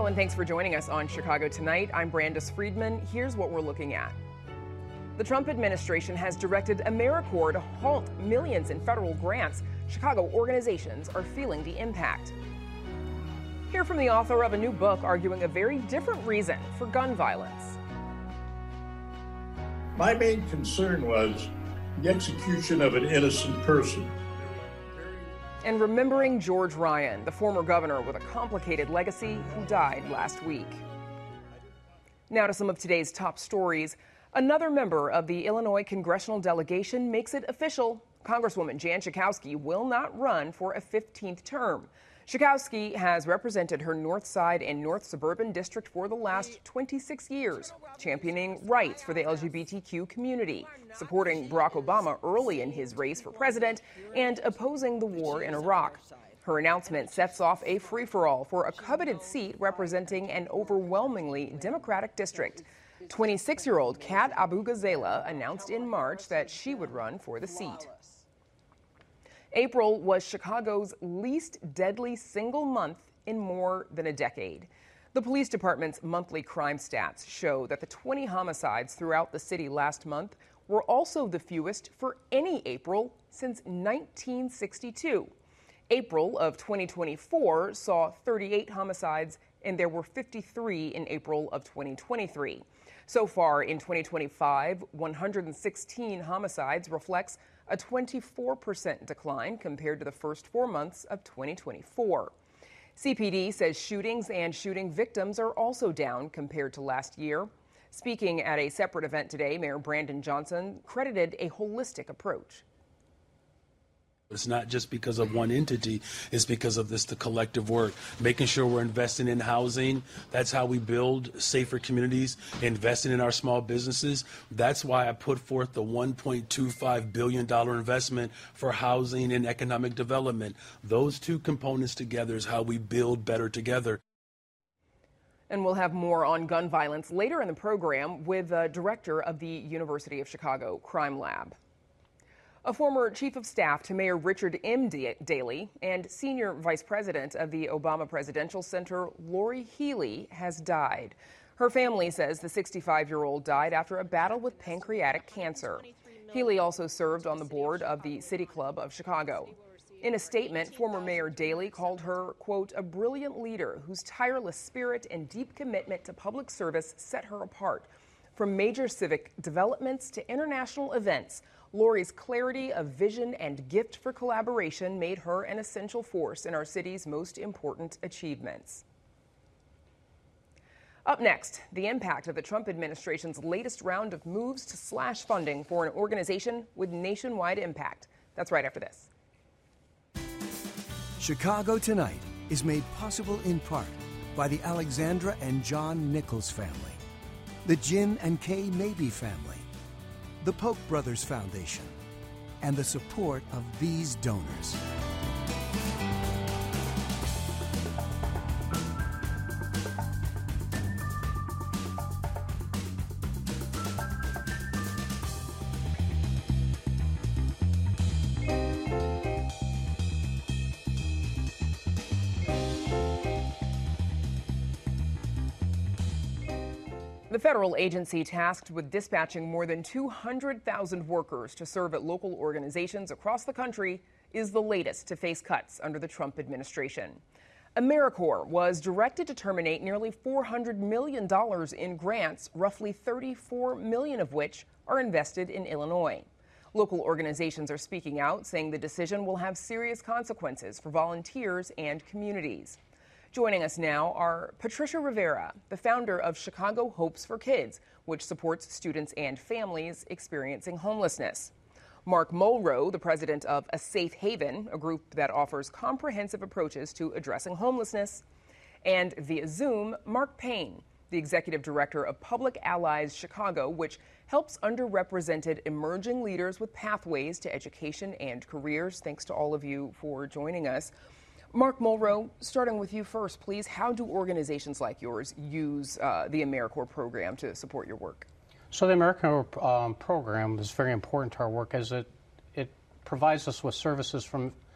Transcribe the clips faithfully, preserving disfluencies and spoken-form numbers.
Hello, and thanks for joining us on Chicago Tonight. I'm Brandis Friedman. Here's what we're looking at. The Trump administration has directed AmeriCorps to halt millions in federal grants. Chicago organizations are feeling the impact. Hear from the author of a new book arguing a very different reason for gun violence. My main concern was the execution of an innocent person. And remembering George Ryan, the former governor with a complicated legacy who died last week. Now to some of today's top stories. Another member of the Illinois congressional delegation makes it official. Congresswoman Jan Schakowsky will not run for a fifteenth term. Schakowsky has represented her North Side and North Suburban district for the last twenty-six years, championing rights for the L G B T Q community, supporting Barack Obama early in his race for president, and opposing the war in Iraq. Her announcement sets off a free-for-all for a coveted seat representing an overwhelmingly Democratic district. twenty-six-year-old Kat Abu-Ghazala announced in March that she would run for the seat. April was Chicago's least deadly single month in more than a decade. The police department's monthly crime stats show that the twenty homicides throughout the city last month were also the fewest for any April since nineteen sixty-two. April of twenty twenty-four saw thirty-eight homicides, and there were fifty-three in April of twenty twenty-three. So far in twenty twenty-five, one hundred sixteen homicides reflects a twenty-four percent decline compared to the first four months of twenty twenty-four. C P D says shootings and shooting victims are also down compared to last year. Speaking at a separate event today, Mayor Brandon Johnson credited a holistic approach. It's not just because of one entity, it's because of this, the collective work, making sure we're investing in housing. That's how we build safer communities, investing in our small businesses. That's why I put forth the one point two five billion dollars investment for housing and economic development. Those two components together is how we build better together. And we'll have more on gun violence later in the program with the director of the University of Chicago Crime Lab. A former chief of staff to Mayor Richard M. Daley and senior vice president of the Obama Presidential Center, Lori Healy, has died. Her family says the sixty-five-year-old died after a battle with pancreatic cancer. Healy also served on the board of the City Club of Chicago. In a statement, former Mayor Daley called her, quote, a brilliant leader whose tireless spirit and deep commitment to public service set her apart. From major civic developments to international events, Lori's clarity of vision and gift for collaboration made her an essential force in our city's most important achievements. Up next, the impact of the Trump administration's latest round of moves to slash funding for an organization with nationwide impact. That's right after this. Chicago Tonight is made possible in part by the Alexandra and John Nichols family, the Jim and Kay Mabee family, the Polk Brothers Foundation, and the support of these donors. The federal agency tasked with dispatching more than two hundred thousand workers to serve at local organizations across the country is the latest to face cuts under the Trump administration. AmeriCorps was directed to terminate nearly four hundred million dollars in grants, roughly thirty-four million dollars of which are invested in Illinois. Local organizations are speaking out, saying the decision will have serious consequences for volunteers and communities. Joining us now are Patricia Rivera, the founder of Chicago Hopes for Kids, which supports students and families experiencing homelessness. Mark Mulrow, the president of A Safe Haven, a group that offers comprehensive approaches to addressing homelessness. And via Zoom, Mark Payne, the executive director of Public Allies Chicago, which helps underrepresented emerging leaders with pathways to education and careers. Thanks to all of you for joining us. Mark Mulrow, starting with you first, please. How do organizations like yours use uh, the AmeriCorps program to support your work? So the AmeriCorps um, program is very important to our work as it, it provides us with services from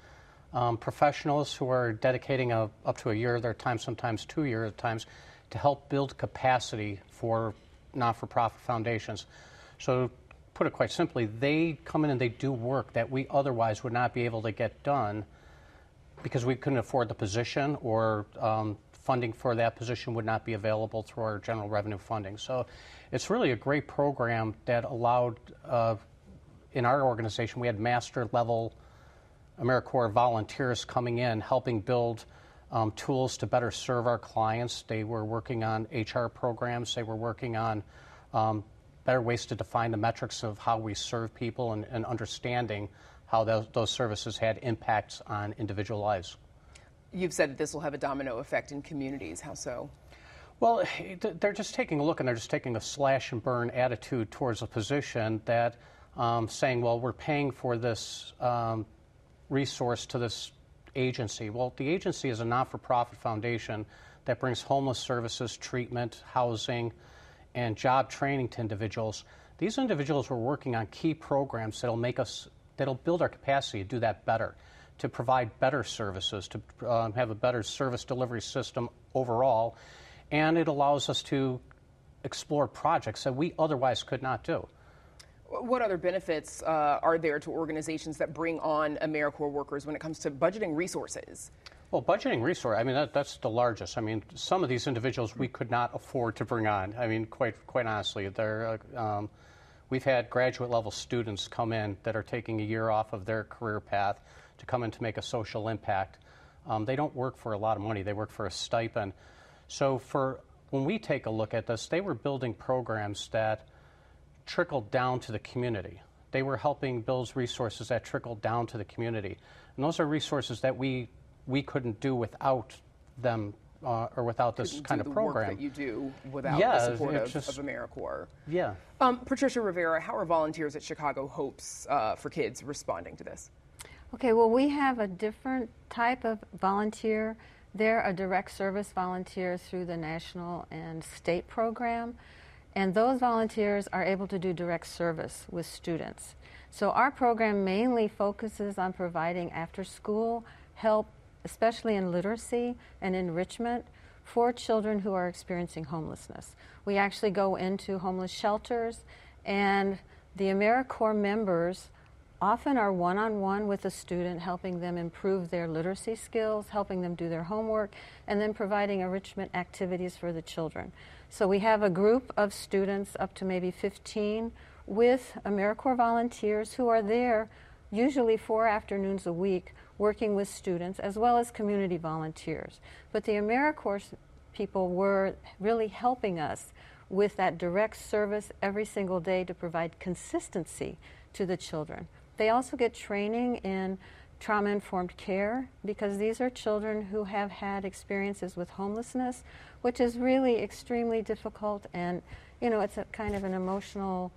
um, professionals who are dedicating a, up to a year of their time, sometimes two years at times, to help build capacity for not-for-profit foundations. So, put it quite simply, they come in and they do work that we otherwise would not be able to get done because we couldn't afford the position, or um, funding for that position would not be available through our general revenue funding. So it's really a great program that allowed, uh, in our organization, we had master level AmeriCorps volunteers coming in, helping build um, tools to better serve our clients. They were working on H R programs. They were working on um, better ways to define the metrics of how we serve people, and, and understanding how those, those services had impacts on individual lives. You've said that this will have a domino effect in communities. How so? Well, they're just taking a look, and they're just taking a slash and burn attitude towards a position that um, saying, well, we're paying for this um, resource to this agency. Well, the agency is a not-for-profit foundation that brings homeless services, treatment, housing, and job training to individuals. These individuals were working on key programs that'll make us, that'll build our capacity to do that better, to provide better services, to um, have a better service delivery system overall, and it allows us to explore projects that we otherwise could not do. What other benefits uh, are there to organizations that bring on AmeriCorps workers when it comes to budgeting resources? Well, budgeting resource, I mean, that, that's the largest. I mean, some of these individuals we could not afford to bring on. I mean, quite quite honestly, they're, um, we've had graduate level students come in that are taking a year off of their career path to come in to make a social impact. Um, they don't work for a lot of money. They work for a stipend. So for when we take a look at this, they were building programs that trickled down to the community. They were helping build resources that trickled down to the community. And those are resources that we we couldn't do without them uh, or without this kind of program. Work that you do without yeah, the support of, just, of AmeriCorps. Yeah. Um, Patricia Rivera, how are volunteers at Chicago Hopes uh, for Kids responding to this? Okay, well, we have a different type of volunteer. They're a direct service volunteer through the national and state program, and those volunteers are able to do direct service with students. So our program mainly focuses on providing after-school help, especially in literacy and enrichment, for children who are experiencing homelessness. We actually go into homeless shelters, and the AmeriCorps members often are one-on-one with a student, helping them improve their literacy skills, helping them do their homework, and then providing enrichment activities for the children. So we have a group of students, up to maybe fifteen, with AmeriCorps volunteers who are there usually four afternoons a week, working with students as well as community volunteers. But the AmeriCorps people were really helping us with that direct service every single day to provide consistency to the children. They also get training in trauma-informed care, because these are children who have had experiences with homelessness, which is really extremely difficult, and you know, it's a kind of an emotional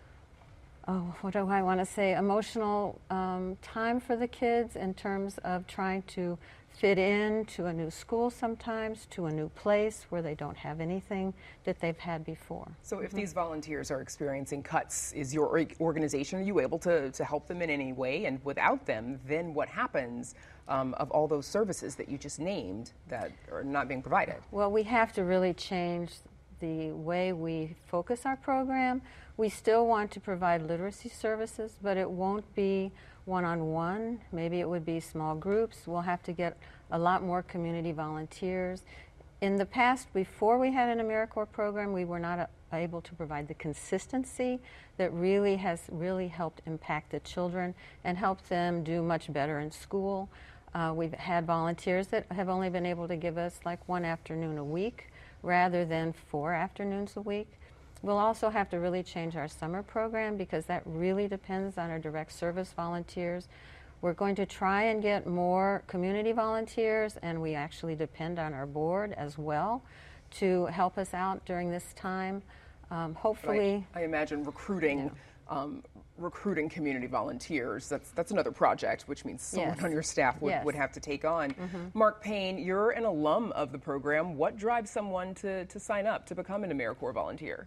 oh, what do I want to say, emotional um, time for the kids in terms of trying to fit in to a new school sometimes, to a new place where they don't have anything that they've had before. So if mm-hmm. these volunteers are experiencing cuts, is your organization, are you able to, to help them in any way? And without them, then what happens um, of all those services that you just named that are not being provided? Well, we have to really change the way we focus our program. We still want to provide literacy services, but it won't be one-on-one. Maybe it would be small groups. We'll have to get a lot more community volunteers. In the past, before we had an AmeriCorps program, we were not a, able to provide the consistency that really has really helped impact the children and helped them do much better in school. Uh, we've had volunteers that have only been able to give us like one afternoon a week rather than four afternoons a week. We'll also have to really change our summer program, because that really depends on our direct service volunteers. We're going to try and get more community volunteers, and we actually depend on our board as well to help us out during this time. Um, hopefully, I, I imagine recruiting yeah. um, recruiting community volunteers, that's that's another project, which means someone yes. on your staff would, yes. would have to take on. Mm-hmm. Mark Payne, you're an alum of the program. What drives someone to, to sign up to become an AmeriCorps volunteer?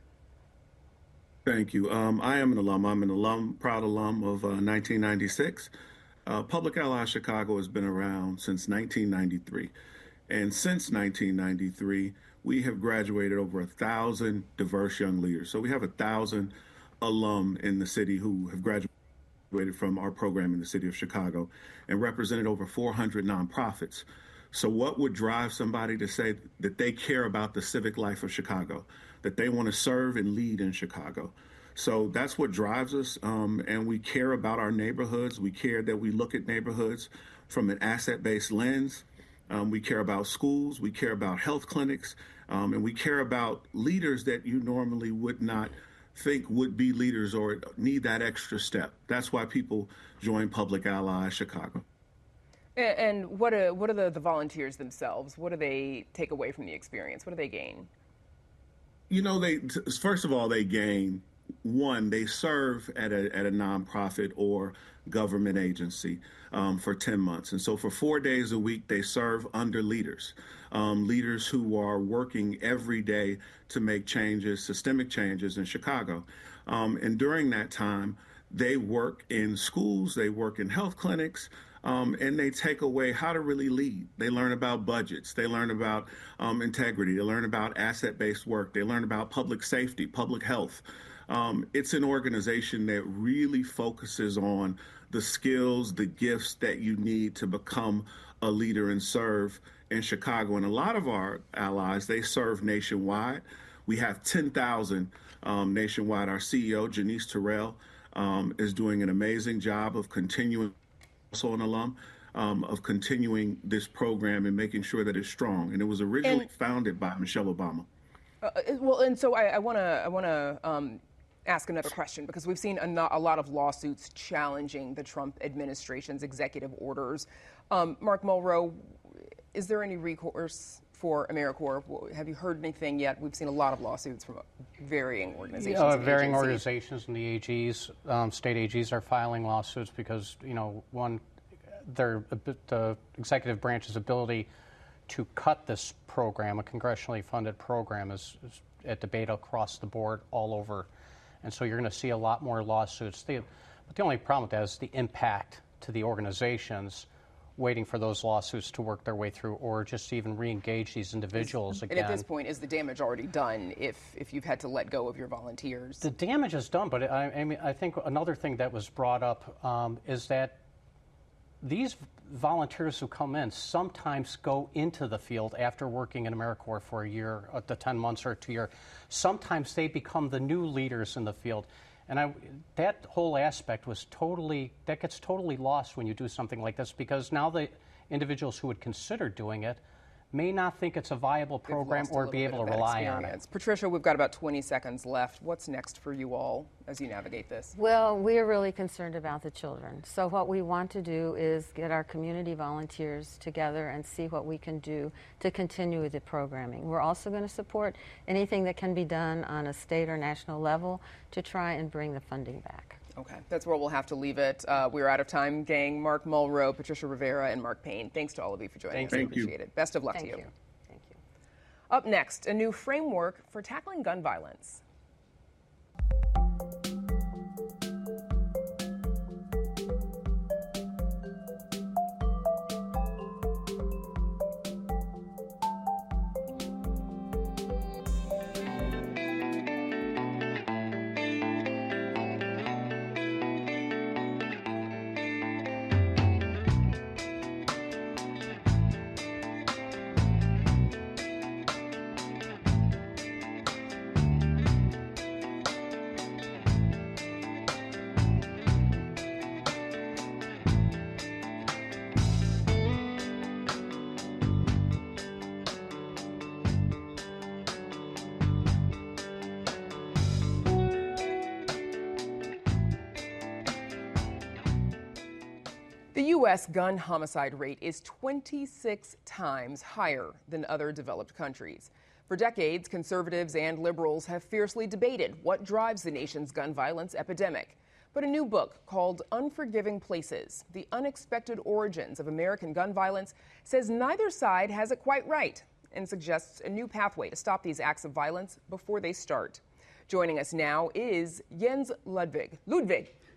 Thank you. Um, I am an alum. I'm an alum, proud alum of uh, nineteen ninety-six. Uh, Public Ally Chicago has been around since nineteen ninety-three. And since nineteen ninety-three, we have graduated over a thousand diverse young leaders. So we have a thousand alum in the city who have graduated from our program in the city of Chicago and represented over four hundred nonprofits. So what would drive somebody to say that they care about the civic life of Chicago, that they want to serve and lead in Chicago? So that's what drives us, um, and we care about our neighborhoods. We care that we look at neighborhoods from an asset-based lens. Um, we care about schools. We care about health clinics, um, and we care about leaders that you normally would not think would be leaders or need that extra step. That's why people join Public Ally Chicago. And what are, what are the, the volunteers themselves? What do they take away from the experience? What do they gain? You know, they first of all, they gain, one, they serve at a, at a nonprofit or government agency um, for ten months. And so for four days a week, they serve under leaders, um, leaders who are working every day to make changes, systemic changes in Chicago. Um, and during that time, they work in schools, they work in health clinics, Um, and they take away how to really lead. They learn about budgets. They learn about um, integrity. They learn about asset-based work. They learn about public safety, public health. Um, it's an organization that really focuses on the skills, the gifts that you need to become a leader and serve in Chicago. And a lot of our allies, they serve nationwide. We have ten thousand um, nationwide. Our C E O, Janice Terrell, um, is doing an amazing job of continuing also an alum, um, of continuing this program and making sure that it's strong. And it was originally and, founded by Michelle Obama. Uh, well, and so I want to I want to um, ask another question, because we've seen a, no, a lot of lawsuits challenging the Trump administration's executive orders. Um, Mark Mulrow, is there any recourse for AmeriCorps? Have you heard anything yet? We've seen a lot of lawsuits from varying organizations. Uh, and varying agencies. organizations and the A Gs, um, state A Gs are filing lawsuits because, you know, one, their the executive branch's ability to cut this program, a congressionally funded program, is, is at debate across the board all over. And so you're going to see a lot more lawsuits. The, but the only problem with that is the impact to the organizations waiting for those lawsuits to work their way through, or just even re-engage these individuals again. And at this point, is the damage already done if, if you've had to let go of your volunteers? The damage is done, but I, I mean, I think another thing that was brought up um, is that these volunteers who come in sometimes go into the field after working in AmeriCorps for a year, uh, the ten months or two year. Sometimes they become the new leaders in the field. And I, that whole aspect was totally, that gets totally lost when you do something like this, because now the individuals who would consider doing it may not think it's a viable program or be able to rely on it. Patricia, we've got about twenty seconds left. What's next for you all as you navigate this? Well, we are really concerned about the children. So what we want to do is get our community volunteers together and see what we can do to continue with the programming. We're also going to support anything that can be done on a state or national level to try and bring the funding back. Okay, that's where we'll have to leave it. Uh, we're out of time, gang. Mark Mulrow, Patricia Rivera, and Mark Payne. Thanks to all of you for joining Thank us. You. I appreciate it. Best of luck Thank to you. you. Thank you. Up next, a new framework for tackling gun violence. The U S gun homicide rate is twenty-six times higher than other developed countries. For decades, conservatives and liberals have fiercely debated what drives the nation's gun violence epidemic. But a new book called Unforgiving Places: The Unexpected Origins of American Gun Violence says neither side has it quite right and suggests a new pathway to stop these acts of violence before they start. Joining us now is Jens Ludwig. Ludwig.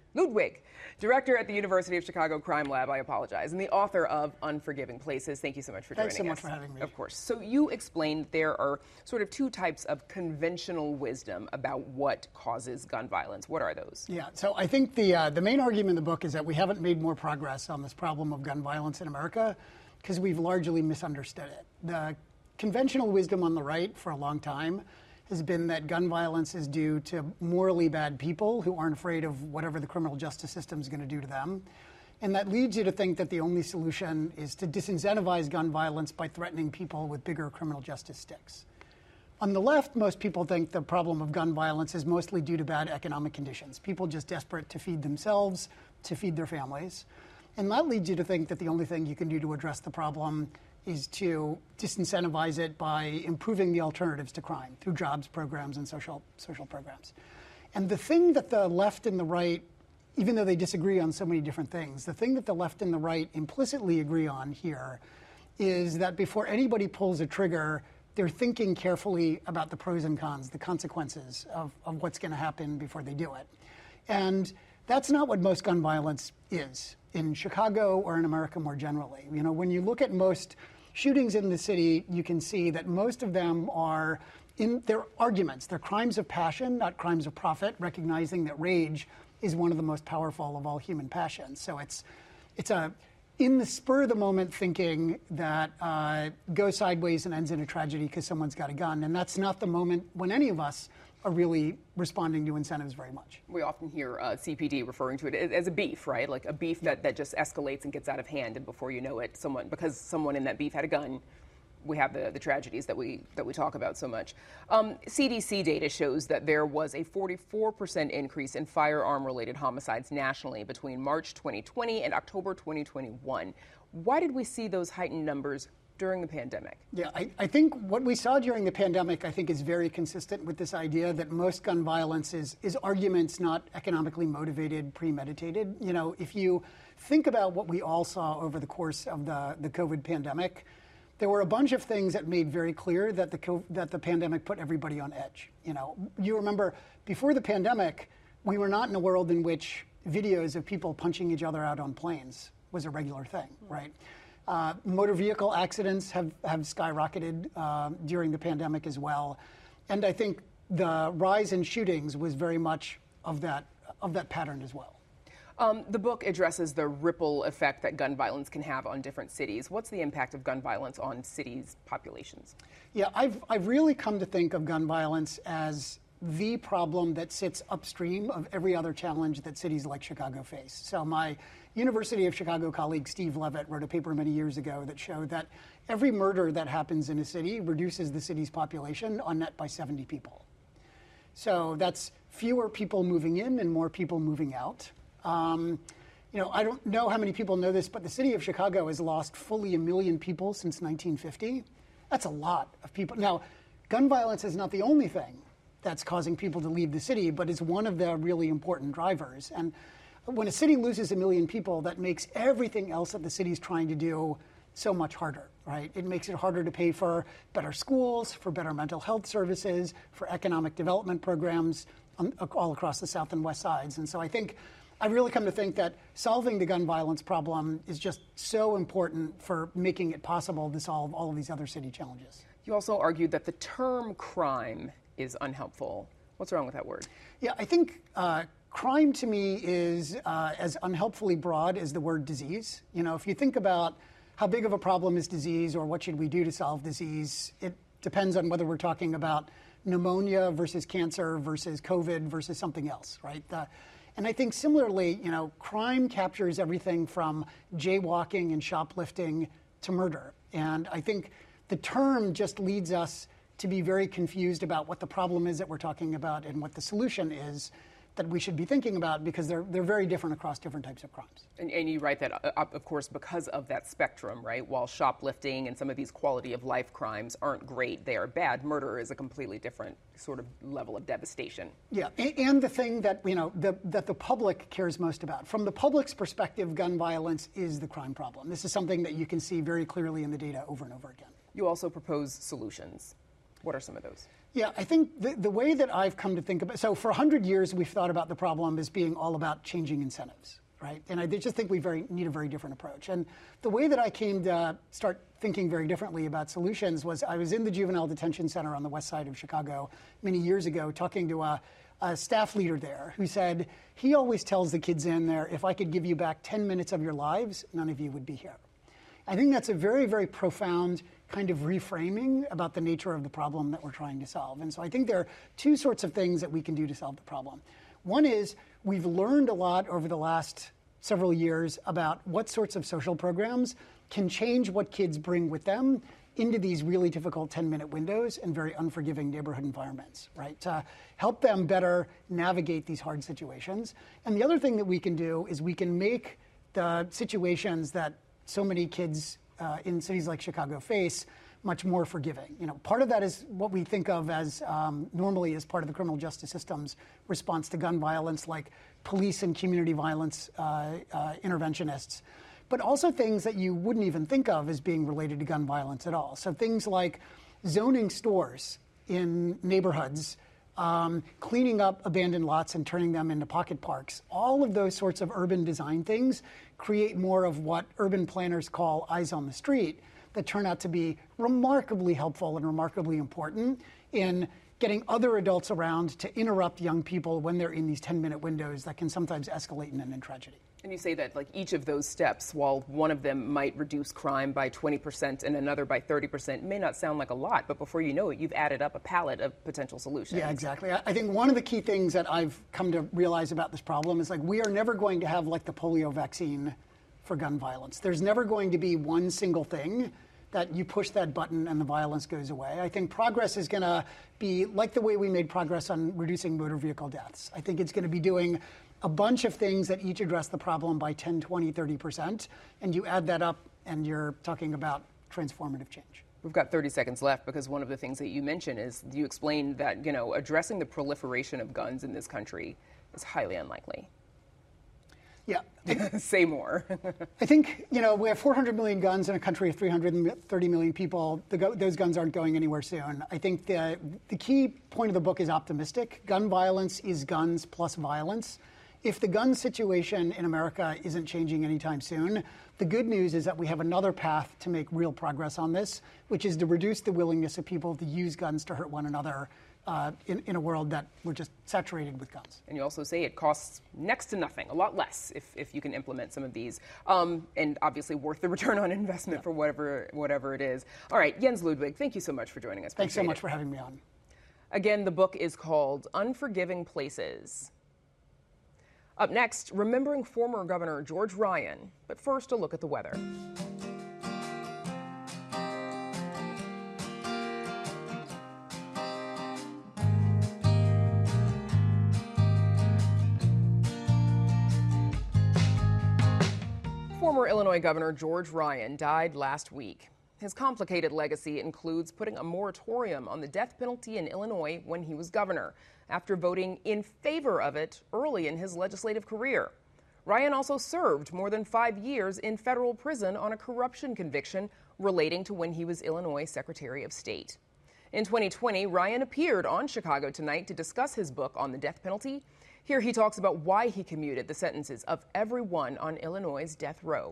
Ludwig, director at the University of Chicago Crime Lab, I apologize, and the author of Unforgiving Places. Thank you so much for joining us. Thanks so much for having me. Of course. So you explained there are sort of two types of conventional wisdom about what causes gun violence. What are those? Yeah, so I think the uh, the main argument in the book is that we haven't made more progress on this problem of gun violence in America because we've largely misunderstood it. The conventional wisdom on the right for a long time has been that gun violence is due to morally bad people who aren't afraid of whatever the criminal justice system is going to do to them. And that leads you to think that the only solution is to disincentivize gun violence by threatening people with bigger criminal justice sticks. On the left, most people think the problem of gun violence is mostly due to bad economic conditions. People just desperate to feed themselves, to feed their families. And that leads you to think that the only thing you can do to address the problem is to disincentivize it by improving the alternatives to crime through jobs programs and social social programs. And the thing that the left and the right, even though they disagree on so many different things, the thing that the left and the right implicitly agree on here is that before anybody pulls a trigger, they're thinking carefully about the pros and cons, the consequences of, of what's going to happen before they do it. And that's not what most gun violence is in Chicago or in America more generally. You know, when you look at most shootings in the city, you can see that most of them are in their arguments. They're crimes of passion, not crimes of profit, recognizing that rage is one of the most powerful of all human passions. So it's it's a in the spur of the moment thinking that uh, goes sideways and ends in a tragedy because someone's got a gun. And that's not the moment when any of us are really responding to incentives very much. We often hear uh, C P D referring to it as a beef, right? Like a beef that, that just escalates and gets out of hand, and before you know it, someone, because someone in that beef had a gun, we have the, the tragedies that we that we talk about so much. Um, C D C data shows that there was a forty-four percent increase in firearm-related homicides nationally between March twenty twenty and October twenty twenty-one. Why did we see those heightened numbers during the pandemic? Yeah, I, I think what we saw during the pandemic, I think, is very consistent with this idea that most gun violence is, is arguments not economically motivated, premeditated. You know, if you think about what we all saw over the course of the, the COVID pandemic, there were a bunch of things that made very clear that the that the pandemic put everybody on edge. You know, you remember before the pandemic, we were not in a world in which videos of people punching each other out on planes was a regular thing, right? Uh, motor vehicle accidents have, have skyrocketed uh, during the pandemic as well. And I think the rise in shootings was very much of that of that pattern as well. Um, the book addresses the ripple effect that gun violence can have on different cities. What's the impact of gun violence on cities' populations? Yeah, I've, I've really come to think of gun violence as the problem that sits upstream of every other challenge that cities like Chicago face. So my University of Chicago colleague Steve Levitt wrote a paper many years ago that showed that every murder that happens in a city reduces the city's population on net by seventy people. So that's fewer people moving in and more people moving out. Um, you know, I don't know how many people know this, but the city of Chicago has lost fully a million people since nineteen fifty. That's a lot of people. Now, gun violence is not the only thing that's causing people to leave the city, but is one of the really important drivers. And when a city loses a million people, that makes everything else that the city's trying to do so much harder, right? It makes it harder to pay for better schools, for better mental health services, for economic development programs on, all across the South and West sides. And so I think I've really come to think that solving the gun violence problem is just so important for making it possible to solve all of these other city challenges. You also argued that the term crime is unhelpful. What's wrong with that word? Yeah, I think uh, crime to me is uh, as unhelpfully broad as the word disease. You know, if you think about how big of a problem is disease or what should we do to solve disease, it depends on whether we're talking about pneumonia versus cancer versus COVID versus something else, right? The, and I think similarly, you know, crime captures everything from jaywalking and shoplifting to murder. And I think the term just leads us to be very confused about what the problem is that we're talking about and what the solution is that we should be thinking about, because they're they're very different across different types of crimes. And, and you write that, uh, of course, because of that spectrum, right? While shoplifting and some of these quality of life crimes aren't great, they are bad. Murder is a completely different sort of level of devastation. Yeah, and, and the thing that, you know, the, that the public cares most about. From the public's perspective, gun violence is the crime problem. This is something that you can see very clearly in the data over and over again. You also propose solutions. What are some of those? Yeah, I think the, the way that I've come to think about so for one hundred years we've thought about the problem as being all about changing incentives, right? And I just think we very need a very different approach. And the way that I came to start thinking very differently about solutions was I was in the juvenile detention center on the west side of Chicago many years ago talking to a, a staff leader there who said he always tells the kids in there, if I could give you back ten minutes of your lives, none of you would be here. I think that's a very, very profound kind of reframing about the nature of the problem that we're trying to solve. And so I think there are two sorts of things that we can do to solve the problem. One is we've learned a lot over the last several years about what sorts of social programs can change what kids bring with them into these really difficult ten-minute windows and very unforgiving neighborhood environments, right? To help them better navigate these hard situations. And the other thing that we can do is we can make the situations that so many kids uh, in cities like Chicago face much more forgiving. You know, part of that is what we think of as um, normally as part of the criminal justice system's response to gun violence, like police and community violence uh, uh, interventionists, but also things that you wouldn't even think of as being related to gun violence at all. So things like zoning stores in neighborhoods, um, cleaning up abandoned lots and turning them into pocket parks. All of those sorts of urban design things create more of what urban planners call eyes on the street that turn out to be remarkably helpful and remarkably important in getting other adults around to interrupt young people when they're in these ten-minute windows that can sometimes escalate in an tragedy. And you say that like each of those steps, while one of them might reduce crime by twenty percent and another by thirty percent, may not sound like a lot, but before you know it, you've added up a palette of potential solutions. Yeah, exactly. I think one of the key things that I've come to realize about this problem is like we are never going to have like the polio vaccine for gun violence. There's never going to be one single thing that you push that button and the violence goes away. I think progress is going to be like the way we made progress on reducing motor vehicle deaths. I think it's going to be doing a bunch of things that each address the problem by ten, twenty, thirty percent, and you add that up and you're talking about transformative change. We've got thirty seconds left because one of the things that you mentioned is you explained that, you know, addressing the proliferation of guns in this country is highly unlikely. Yeah. Say more. I think, you know, we have four hundred million guns in a country of three hundred thirty million people. The go- those guns aren't going anywhere soon. I think the, the key point of the book is optimistic. Gun violence is guns plus violence. If the gun situation in America isn't changing anytime soon, the good news is that we have another path to make real progress on this, which is to reduce the willingness of people to use guns to hurt one another uh, in, in a world that we're just saturated with guns. And you also say it costs next to nothing, a lot less if, if you can implement some of these, um, and obviously worth the return on investment yeah. for whatever whatever it is. All right, Jens Ludwig, thank you so much for joining us. Thanks so much it. for having me on. Again, the book is called Unforgiving Places. Up next, remembering former Governor George Ryan. But first, a look at the weather. Former Illinois Governor George Ryan died last week. His complicated legacy includes putting a moratorium on the death penalty in Illinois when he was governor, after voting in favor of it early in his legislative career. Ryan also served more than five years in federal prison on a corruption conviction relating to when he was Illinois Secretary of State. In twenty twenty, Ryan appeared on Chicago Tonight to discuss his book on the death penalty. Here he talks about why he commuted the sentences of everyone on Illinois' death row.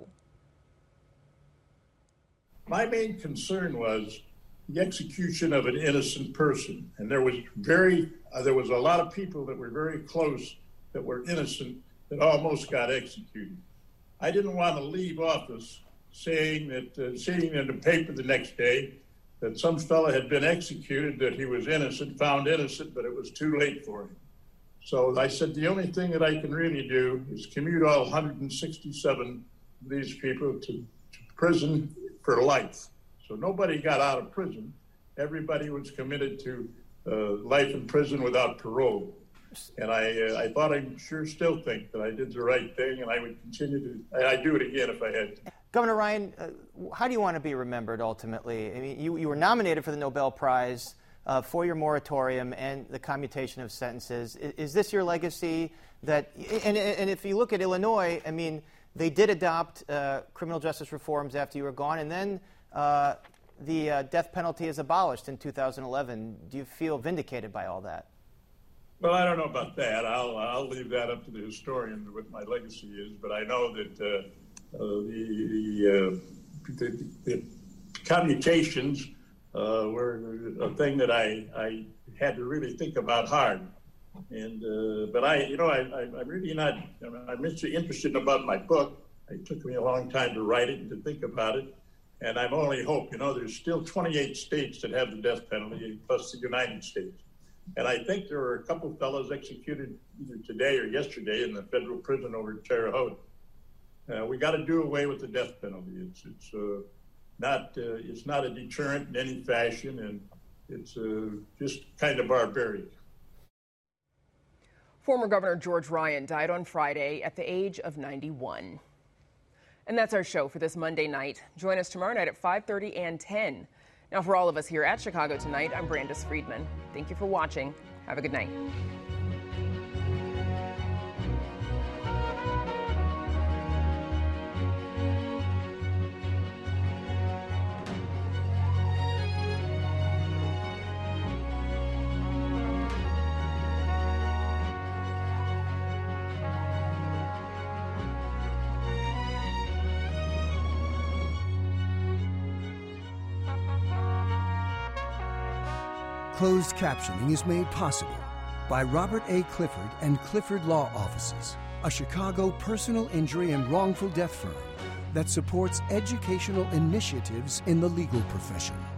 My main concern was the execution of an innocent person. And there was very, uh, there was a lot of people that were very close that were innocent that almost got executed. I didn't want to leave office saying that, uh, seeing in the paper the next day that some fellow had been executed, that he was innocent, found innocent, but it was too late for him. So I said, the only thing that I can really do is commute all one hundred sixty-seven of these people to, to prison for life. So nobody got out of prison. Everybody was committed to uh, life in prison without parole. And I uh, I thought, I sure still think that I did the right thing, and I would continue to, I'd do it again if I had to. Governor Ryan, uh, how do you want to be remembered ultimately? I mean, you, you were nominated for the Nobel Prize uh, for your moratorium and the commutation of sentences. Is, is this your legacy? That and, and if you look at Illinois, I mean, they did adopt uh, criminal justice reforms after you were gone, and then uh, the uh, death penalty is abolished in two thousand eleven. Do you feel vindicated by all that? Well, I don't know about that. I'll I'll leave that up to the historian what my legacy is. But I know that uh, uh, the the, uh, the the commutations uh, were a thing that I I had to really think about hard. And uh, but I, you know, I, I I'm really not. I'm interested about my book. It took me a long time to write it and to think about it. And I'm only hope. You know, there's still twenty-eight states that have the death penalty, plus the United States. And I think there were a couple of fellows executed either today or yesterday in the federal prison over in Terre Haute. Uh, we got to do away with the death penalty. It's it's uh, not uh, it's not a deterrent in any fashion, and it's uh, just kind of barbaric. Former Governor George Ryan died on Friday at the age of ninety-one. And that's our show for this Monday night. Join us tomorrow night at five thirty and ten. Now, for all of us here at Chicago Tonight, I'm Brandis Friedman. Thank you for watching. Have a good night. Closed captioning is made possible by Robert A. Clifford and Clifford Law Offices, a Chicago personal injury and wrongful death firm that supports educational initiatives in the legal profession.